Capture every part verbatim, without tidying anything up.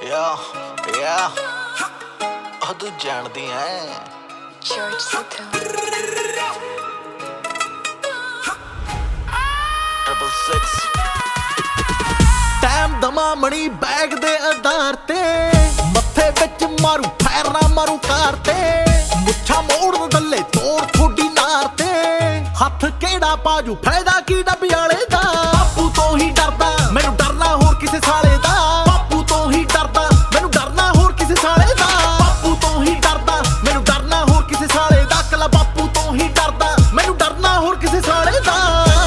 या या ਉਹ ਤੂੰ ਜਾਣਦੀ ਐ George Sito triple six time ਦਮਾ ਮਣੀ ਬੈਗ ਦੇ ਆਧਾਰ ਤੇ ਮੱਥੇ ਵਿੱਚ ਮਾਰੂ ਫੈਰ ਨਾ ਮਾਰੂ ਕਾਰ ਤੇ ਮੁੱਛਾਂ ਮੋੜ ਦੱਲੇ ਤੋੜ ਥੋੜੀ ਨਾਰ ਤੇ ਹੱਥ ਕਿਹੜਾ ਪਾਜੂ ਫਾਇਦਾ ਕੀ ਡੱਬੀ ਵਾਲੇ ਦਾ ਬਾਪੂ ਤੋਂ ਹੀ ਡਰਦਾ ਮੈਨੂੰ ਡਰਨਾ ਹੋਰ ਕਿਸੇ ਸਾਲੇ ਦਾ ਬਾਪੂ ਤੋਂ ਹੀ ਡਰਦਾ ਮੈਨੂੰ ਡਰਨਾ ਹੋਰ ਕਿਸੇ ਸਾਲੇ ਦਾ ਬਾਪੂ ਤੋਂ ਹੀ ਡਰਦਾ ਮੈਨੂੰ ਡਰਨਾ ਹੋਰ ਕਿਸੇ ਸਾਲੇ ਦਾ ਕੱਲਾ ਬਾਪੂ ਤੋਂ ਹੀ ਡਰਦਾ ਮੈਨੂੰ ਡਰਨਾ ਹੋਰ ਕਿਸੇ ਸਾਲੇ ਦਾ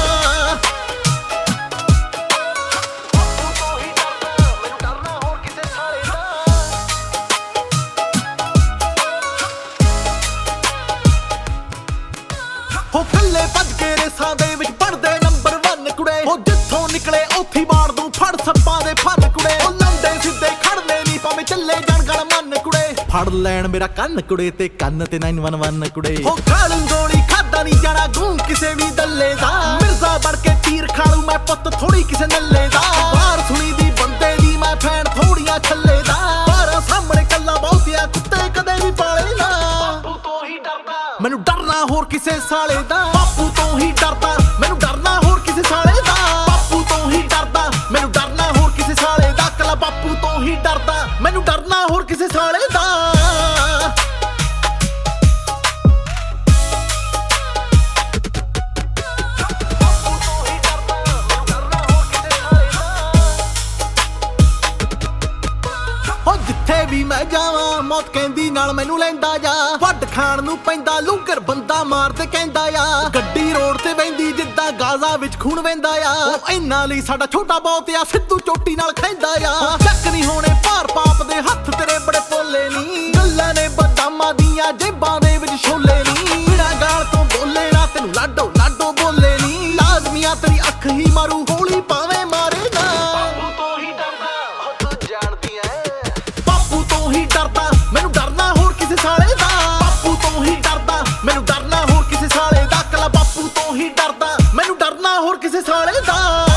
ਹੋ ਕੱਲੇ ਭੱਜ ਕੇ ਰੇਸਾਂ ਦੇ ਵਿੱਚ ਪੜਦੇ ਨੰਬਰ ਇੱਕ ਕੁੜੇ ਹੋ ਜਿੱਥੋਂ ਨਿਕਲੇ ਉੱਥੇ ਮਾਰ ਦੂੰ ਫੜ ਸੱਪਾਂ ਦੇ ਫਨ ਕੁੜੇ ਉਹ ਲੰਡੇ ਸਿੱਧੇ ਖੜਦੇ ਨਹੀਂ ਭਾਵੇਂ ਚੱਲੇ ਜਾਣ ਗਲ ਮੰਨ ਕੁੜੇ ਫੜ ਲੈਣ ਮੇਰਾ ਕੰਨ ਕੁੜੇ ਤੇ ਕੰਨ ਤੇ ਨੌ ਇੱਕ ਇੱਕ ਕੁੜੇ ਹੋ ਖਾਲੂ ਗੋਲੀ ਖਾਦਾ ਨਹੀਂ ਜਾਣਾ ਗੂੰ ਕਿਸੇ ਵੀ ਦੱਲੇ ਦਾ ਮਿਰਜ਼ਾ ਬਣ ਕੇ ਤੀਰ ਖਾਲੂ ਮੈਂ ਪੁੱਤ ਥੋੜੀ ਕਿਸੇ ਨੱਲੇ ਦਾ ਬਾਹਰ ਸੁਣੀ ਦੀ ਬੰਦੇ ਦੀ ਮੈਂ ਫੈਨ ਥੋੜੀਆਂ ਛੱਲੇ ਦਾ ਪਰ ਸਾਹਮਣੇ ਕੱਲਾ ਬਹੁਤਿਆ ਕੁੱਤੇ ਕਦੇ ਵੀ ਪਾਲੇ ਨਾ ਬਾਪੂ ਤੋਂ ਹੀ ਡਰਦਾ ਮੈਨੂੰ ਡਰਨਾ ਹੋਰ ਕਿਸੇ ਸਾਲੇ ਦਾ ਬਾਪੂ ਤੋਂ ਹੀ ਡਰਦਾ ਮੈਨੂੰ ਡਰਨਾ ਹੋਰ ਕਿਸੇ ਸਾਲੇ ਦਾ ਬਾਪੂ ਤੋਂ ਹੀ ਡਰਦਾ ਮੈਨੂੰ ਡਰਨਾ ਹੋਰ ਕਿਸੇ ਸਾਲੇ ਦਾ ਕੱਲਾ ਬਾਪੂ ਤੋਂ ਹੀ ਡਰਦਾ ਮੈਨੂੰ ਡਰਨਾ ਹੋਰ ਕਿਸੇ ਸਾਲੇ ਦਾ ਹੋ ਜਿੱਥੇ ਵੀ ਮੈਂ ਜਾਵਾਂ ਮੌਤ ਕਹਿੰਦੀ ਨਾਲ ਮੈਨੂੰ ਲੈਂਦਾ ਜਾ ਵੱਡ ਖਾਣ ਨੂੰ ਪੈਂਦਾ ਲੂਗਰ ਬੰਦਾ ਮਾਰ ਤੇ ਕਹਿੰਦਾ ਆ ਗੱਡੀ ਰੋਡ ਤੇ ਵਹਿੰਦੀ ਜਿੱਦਾਂ ਗਾਜ਼ਾ ਵਿੱਚ ਖੂਨ ਵਹਿੰਦਾ ਆ ਉਹ ਇਹਨਾਂ ਲਈ ਸਾਡਾ ਛੋਟਾ ਬਹੁਤ ਆ ਸਿੱਧੂ ਚੋਟੀ ਨਾਲ ਖੈਂਦਾ ਆ ਚੱਕ ਨਹੀਂ ਹੋਣੇ ਭਾਰ ਪਾਪ ਦੇ ਹੱਥ ਤੇਰੇ ਬੜੇ ਪੋਲੇ ਨਹੀਂ ਗੱਲਾਂ ਨੇ ਬਦਾਮਾਂ ਦੀਆਂ ਜੇਬਾਂ ਦੇ ਵਿੱਚ ਛੋਲੇ ਨਹੀਂ ਬਿਨਾਂ ਗਾਲ ਤੋਂ ਬੋਲੇ ਨਾ ਤੈਨੂੰ ਲਾਡੋ ਲਾਡੋ ਬੋਲੇ ਨਹੀਂ ਲਾਜ਼ਮੀਆਂ ਤੇਰੀ ਅੱਖ ਹੀ ਮਾਰੂ ਗੋਲੀ ਭਾਵੇਂ ਮਾਰੇ ਨਾ ਬਾਪੂ ਤੋਂ ਹੀ ਡਰਦਾ ਉਹ ਤੂੰ ਜਾਣਦੀ ਐ ਬਾਪੂ ਤੋਂ ਹੀ ਡਰਦਾ ਮੈਨੂੰ ਡਰਨਾ ਹੋਰ ਕਿਸੇ ਸਾਲੇ ਦਾ ਬਾਪੂ ਤੋਂ ਹੀ ਡਰਦਾ ਮੈਨੂੰ ਡਰਨਾ ਹੋਰ ਕਿਸੇ ਸਾਲੇ ਦਾ ਕੱਲਾ ਬਾਪੂ ਤੋਂ ਹੀ ਡਰਦਾ ਮੈਨੂੰ ਡਰਨਾ ਹੋਰ ਕਿਸੇ ਸਾਲੇ ਦਾ